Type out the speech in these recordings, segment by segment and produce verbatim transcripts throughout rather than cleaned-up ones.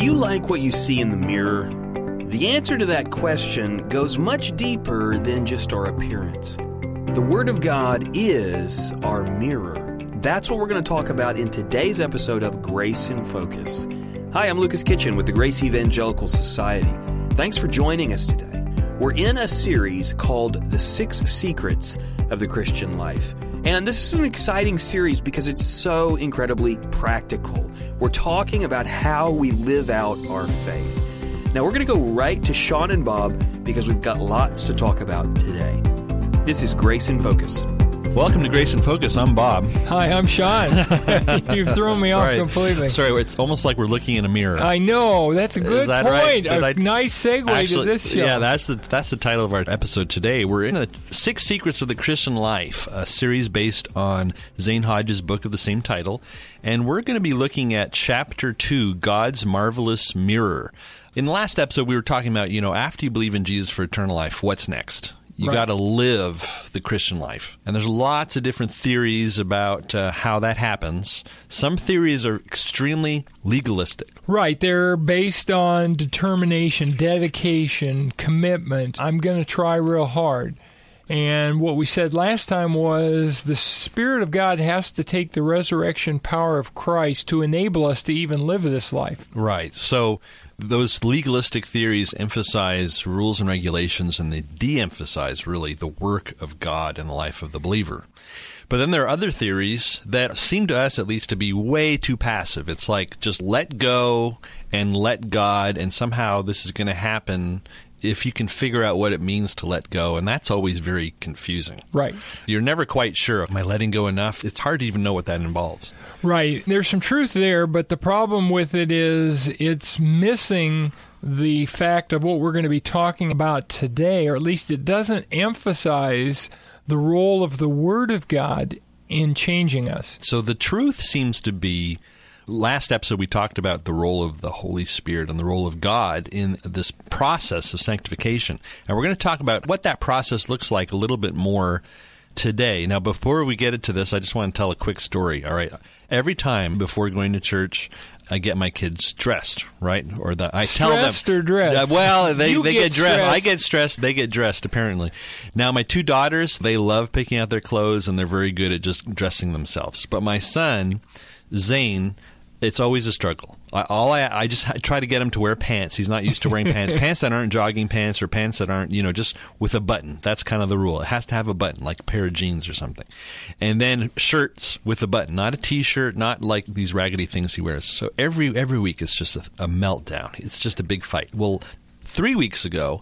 you like what you see in the mirror? The answer to that question goes much deeper than just our appearance. The Word of God is our mirror. That's what we're going to talk about in today's episode of Grace in Focus. Hi, I'm Lucas Kitchen with the Grace Evangelical Society. Thanks for joining us today. We're in a series called The Six Secrets of the Christian Life. And this is an exciting series because it's so incredibly practical. We're talking about how we live out our faith. Now, we're going to go right to Sean and Bob because we've got lots to talk about today. This is Grace in Focus. Welcome to Grace in Focus. I'm Bob. Hi, I'm Sean. You've thrown me Sorry. off completely. Sorry, it's almost like we're looking in a mirror. I know. That's a good Is that point. right? A I, nice segue actually, to this show. Yeah, that's the that's the title of our episode today. We're in the Six Secrets of the Christian Life, a series based on Zane Hodge's book of the same title. And we're going to be looking at Chapter two, God's Marvelous Mirror. In the last episode, we were talking about, you know, after you believe in Jesus for eternal life, what's next? You Right. got to live the Christian life. And there's lots of different theories about uh, how that happens. Some theories are extremely legalistic. Right. They're based on determination, dedication, commitment. I'm going to try real hard. And what we said last time was the Spirit of God has to take the resurrection power of Christ to enable us to even live this life. Right. So those legalistic theories emphasize rules and regulations, and they de-emphasize, really, the work of God in the life of the believer. But then there are other theories that seem to us, at least, to be way too passive. It's like just let go and let God, and somehow this is going to happen if you can figure out what it means to let go, and that's always very confusing. Right. You're never quite sure, am I letting go enough? It's hard to even know what that involves. Right. There's some truth there, but the problem with it is it's missing the fact of what we're going to be talking about today, or at least it doesn't emphasize the role of the Word of God in changing us. So the truth seems to be, last episode we talked about the role of the Holy Spirit and the role of God in this process of sanctification. And we're going to talk about what that process looks like a little bit more today. Now, before we get into this, I just want to tell a quick story, all right? Every time before going to church, I get my kids dressed, right? Or the I tell them Stressed or dressed? Uh, well, they, You they get get dressed. stressed. I get stressed. They get dressed, apparently. Now, my two daughters, they love picking out their clothes, and they're very good at just dressing themselves. But my son, Zane, it's always a struggle. I, all I, I just try to get him to wear pants. He's not used to wearing pants. Pants that aren't jogging pants or pants that aren't, you know, just with a button. That's kind of the rule. It has to have a button, like a pair of jeans or something. And then shirts with a button, not a T-shirt, not like these raggedy things he wears. So every every week it's just a, a meltdown. It's just a big fight. Well, three weeks ago,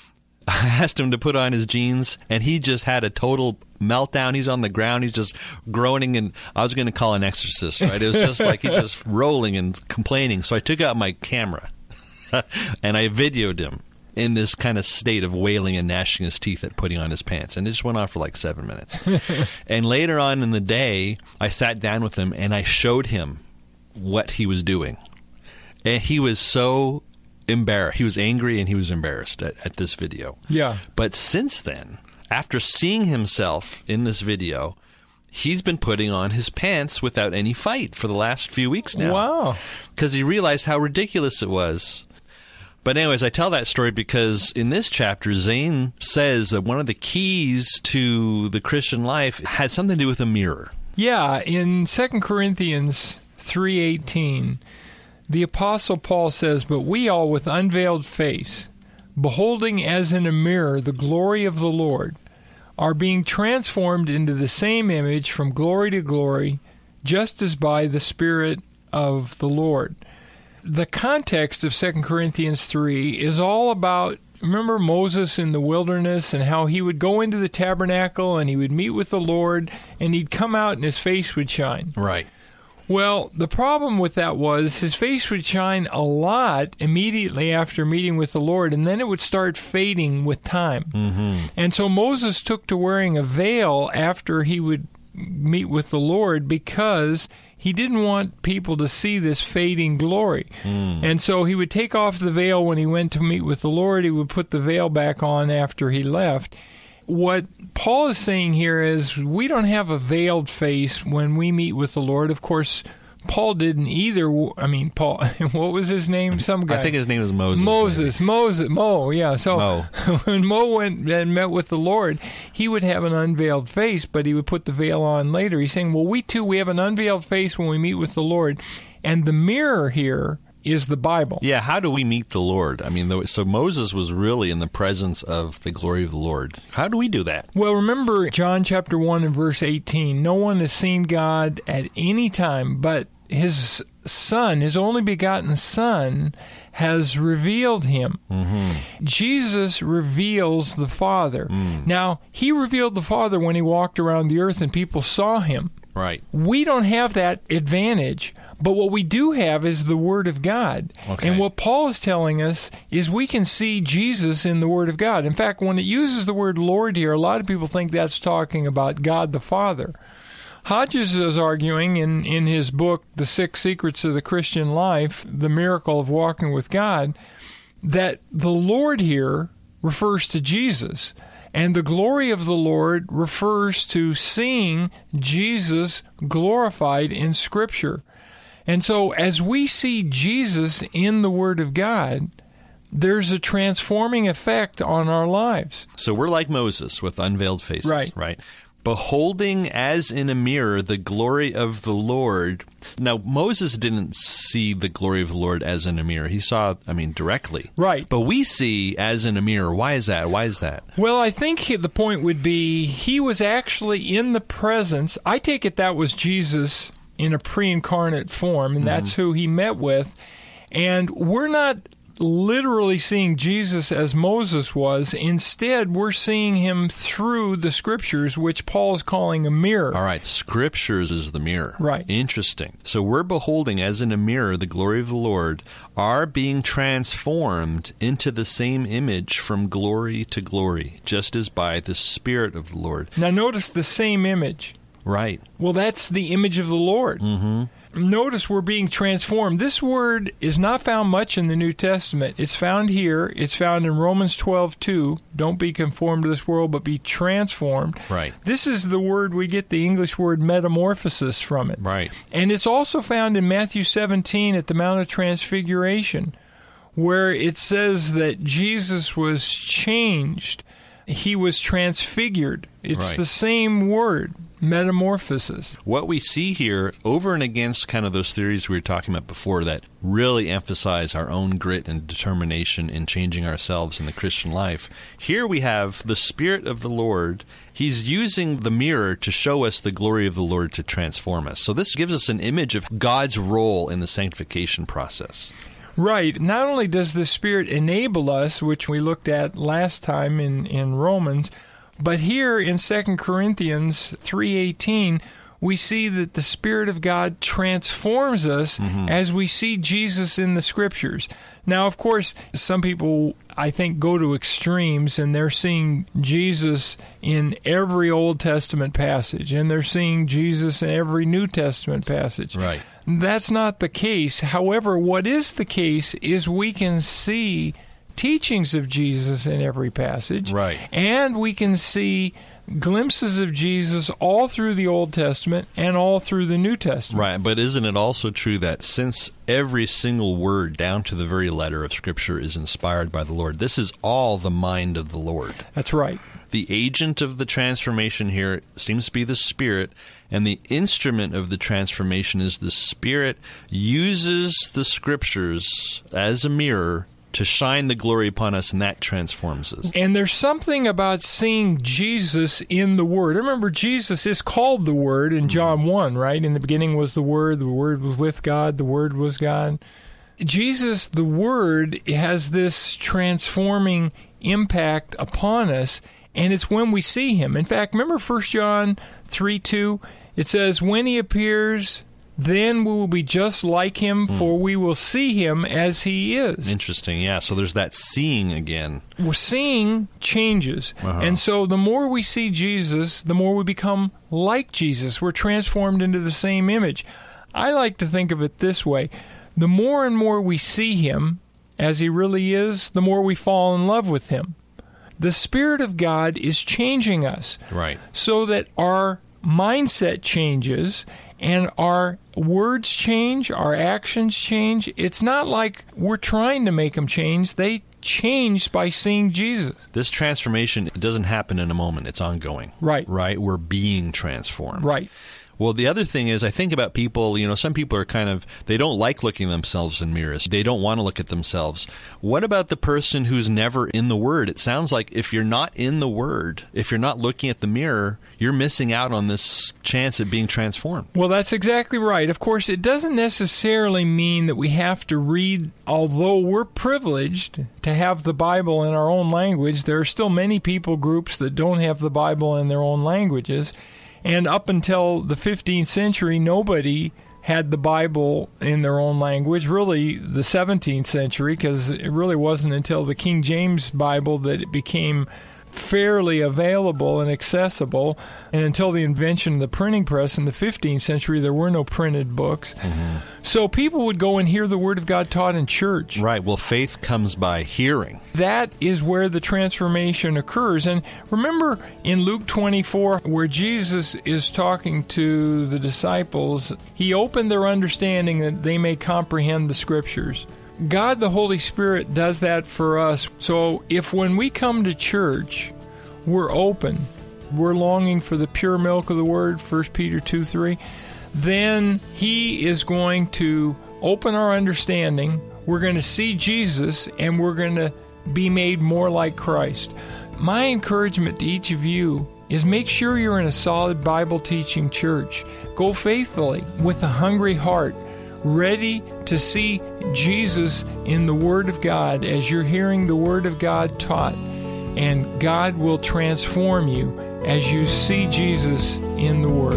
I asked him to put on his jeans, and he just had a total meltdown. He's on the ground. He's just groaning, and I was going to call an exorcist, right? It was just like he's just rolling and complaining. So I took out my camera, and I videoed him in this kind of state of wailing and gnashing his teeth at putting on his pants. And it just went on for like seven minutes. And later on in the day, I sat down with him, and I showed him what he was doing. And he was so embarrassed. He was angry and he was embarrassed at, at this video. Yeah. But since then, after seeing himself in this video, he's been putting on his pants without any fight for the last few weeks now. Wow. Because he realized how ridiculous it was. But anyways, I tell that story because in this chapter, Zane says that one of the keys to the Christian life has something to do with a mirror. Yeah, in Second Corinthians three eighteen, the Apostle Paul says, "But we all with unveiled face, beholding as in a mirror the glory of the Lord, are being transformed into the same image from glory to glory, just as by the Spirit of the Lord." The context of Second Corinthians three is all about, remember Moses in the wilderness and how he would go into the tabernacle and he would meet with the Lord and he'd come out and his face would shine. Right. Well, the problem with that was his face would shine a lot immediately after meeting with the Lord, and then it would start fading with time. Mm-hmm. And so Moses took to wearing a veil after he would meet with the Lord because he didn't want people to see this fading glory. Mm. And so he would take off the veil when he went to meet with the Lord. He would put the veil back on after he left. What Paul is saying here is we don't have a veiled face when we meet with the Lord. Of course, Paul didn't either. I mean, Paul, what was his name? Some guy. I think his name was Moses. Moses, maybe. Moses, Mo, yeah. So Mo. when Mo went and met with the Lord, he would have an unveiled face, but he would put the veil on later. He's saying, well, we too, we have an unveiled face when we meet with the Lord. And the mirror here is the Bible. Yeah, how do we meet the Lord? I mean, though, so Moses was really in the presence of the glory of the Lord. How do we do that? Well, remember John chapter one and verse eighteen, no one has seen God at any time, but his Son, his only begotten Son, has revealed him. Mm-hmm. Jesus reveals the Father. Mm. Now, he revealed the Father when he walked around the earth and people saw him. Right. We don't have that advantage, but what we do have is the Word of God. Okay. And what Paul is telling us is we can see Jesus in the Word of God. In fact, when it uses the word Lord here, a lot of people think that's talking about God the Father. Hodges is arguing in, in his book, The Six Secrets of the Christian Life, The Miracle of Walking with God, that the Lord here refers to Jesus. And the glory of the Lord refers to seeing Jesus glorified in Scripture. And so as we see Jesus in the Word of God, there's a transforming effect on our lives. So we're like Moses with unveiled faces, right? Right. Beholding as in a mirror the glory of the Lord. Now, Moses didn't see the glory of the Lord as in a mirror. He saw, I mean, directly. Right. But we see as in a mirror. Why is that? Why is that? Well, I think the point would be he was actually in the presence. I take it that was Jesus in a pre-incarnate form, and mm-hmm. that's who he met with. And we're not literally seeing Jesus as Moses was. Instead, we're seeing him through the Scriptures, which Paul is calling a mirror. All right, Scriptures is the mirror. Right. Interesting. So we're beholding as in a mirror the glory of the Lord, are being transformed into the same image from glory to glory, just as by the Spirit of the Lord. Now notice the same image. Right. Well, that's the image of the Lord. Mm-hmm. Notice we're being transformed. This word is not found much in the New Testament. It's found here. It's found in Romans twelve two. Don't be conformed to this world, but be transformed. Right. This is the word we get the English word metamorphosis from it. Right. And it's also found in Matthew seventeen at the Mount of Transfiguration, where it says that Jesus was changed. He was transfigured. It's right. the same word, metamorphosis. What we see here, over and against kind of those theories we were talking about before that really emphasize our own grit and determination in changing ourselves in the Christian life, here we have the Spirit of the Lord. He's using the mirror to show us the glory of the Lord to transform us. So this gives us an image of God's role in the sanctification process. Right. Not only does the Spirit enable us, which we looked at last time in, in Romans, but here in Second Corinthians three eighteen, we see that the Spirit of God transforms us mm-hmm. as we see Jesus in the Scriptures. Now, of course, some people, I think, go to extremes, and they're seeing Jesus in every Old Testament passage, and they're seeing Jesus in every New Testament passage. Right. That's not the case. However, what is the case is we can see teachings of Jesus in every passage. Right. And we can see glimpses of Jesus all through the Old Testament and all through the New Testament. Right, but isn't it also true that since every single word down to the very letter of Scripture is inspired by the Lord, this is all the mind of the Lord? That's right. The agent of the transformation here seems to be the Spirit, and the instrument of the transformation is the Spirit uses the Scriptures as a mirror to shine the glory upon us, and that transforms us. And there's something about seeing Jesus in the Word. Remember, Jesus is called the Word in John one, right? In the beginning was the Word, the Word was with God, the Word was God. Jesus, the Word, has this transforming impact upon us, and it's when we see Him. In fact, remember First John three two? It says, when He appears, then we will be just like Him, mm. for we will see Him as He is. Interesting, yeah. So there's that seeing again. We're seeing changes. Uh-huh. And so the more we see Jesus, the more we become like Jesus. We're transformed into the same image. I like to think of it this way. The more and more we see Him as He really is, the more we fall in love with Him. The Spirit of God is changing us. Right. So that our mindset changes and our words change, our actions change, it's not like we're trying to make them change. They change by seeing Jesus. This transformation doesn't happen in a moment. It's ongoing. Right. Right? We're being transformed. Right. Well, the other thing is, I think about people, you know, some people are kind of, they don't like looking at themselves in mirrors. They don't want to look at themselves. What about the person who's never in the Word? It sounds like if you're not in the Word, if you're not looking at the mirror, you're missing out on this chance of being transformed. Well, that's exactly right. Of course, it doesn't necessarily mean that we have to read, although we're privileged to have the Bible in our own language, there are still many people groups that don't have the Bible in their own languages. And up until the fifteenth century, nobody had the Bible in their own language, really the seventeenth century, because it really wasn't until the King James Bible that it became fairly available and accessible. And until the invention of the printing press in the fifteenth century, there were no printed books. Mm-hmm. So people would go and hear the Word of God taught in church. Right. Well, faith comes by hearing. That is where the transformation occurs. And remember in Luke twenty-four, where Jesus is talking to the disciples, he opened their understanding that they may comprehend the Scriptures. God, the Holy Spirit, does that for us. So if when we come to church, we're open, we're longing for the pure milk of the Word, First Peter two three, then He is going to open our understanding. We're going to see Jesus, and we're going to be made more like Christ. My encouragement to each of you is make sure you're in a solid Bible-teaching church. Go faithfully with a hungry heart, ready to see Jesus in the Word of God as you're hearing the Word of God taught. And God will transform you as you see Jesus in the Word.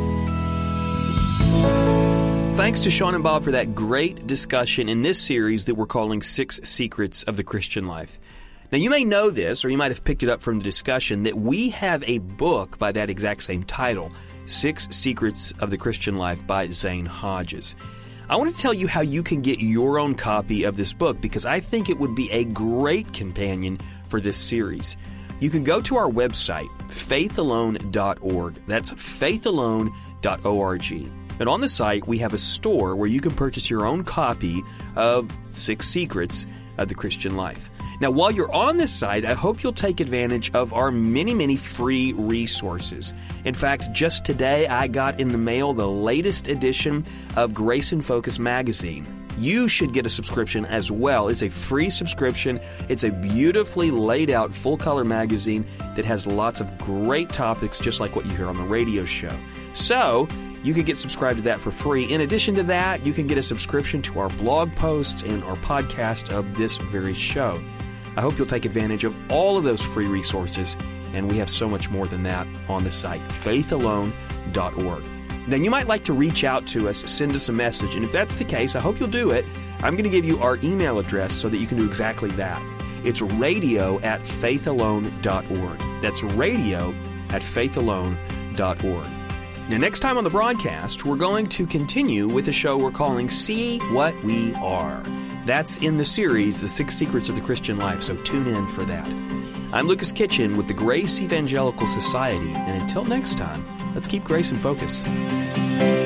Thanks to Sean and Bob for that great discussion in this series that we're calling Six Secrets of the Christian Life. Now, you may know this, or you might have picked it up from the discussion, that we have a book by that exact same title, Six Secrets of the Christian Life by Zane Hodges. I want to tell you how you can get your own copy of this book because I think it would be a great companion for this series. You can go to our website, faith alone dot org. That's faith alone dot org. And on the site, we have a store where you can purchase your own copy of Six Secrets of the Christian Life. Now, while you're on this site, I hope you'll take advantage of our many, many free resources. In fact, just today, I got in the mail the latest edition of Grace in Focus magazine. You should get a subscription as well. It's a free subscription. It's a beautifully laid out full-color magazine that has lots of great topics, just like what you hear on the radio show. So, you can get subscribed to that for free. In addition to that, you can get a subscription to our blog posts and our podcast of this very show. I hope you'll take advantage of all of those free resources, and we have so much more than that on the site, faith alone dot org. Now, you might like to reach out to us, send us a message, and if that's the case, I hope you'll do it. I'm going to give you our email address so that you can do exactly that. It's radio at faith alone dot org. That's radio at faith alone dot org. Now, next time on the broadcast, we're going to continue with a show we're calling See What We Are. That's in the series, The Six Secrets of the Christian Life, so tune in for that. I'm Lucas Kitchen with the Grace Evangelical Society, and until next time, let's keep grace in focus.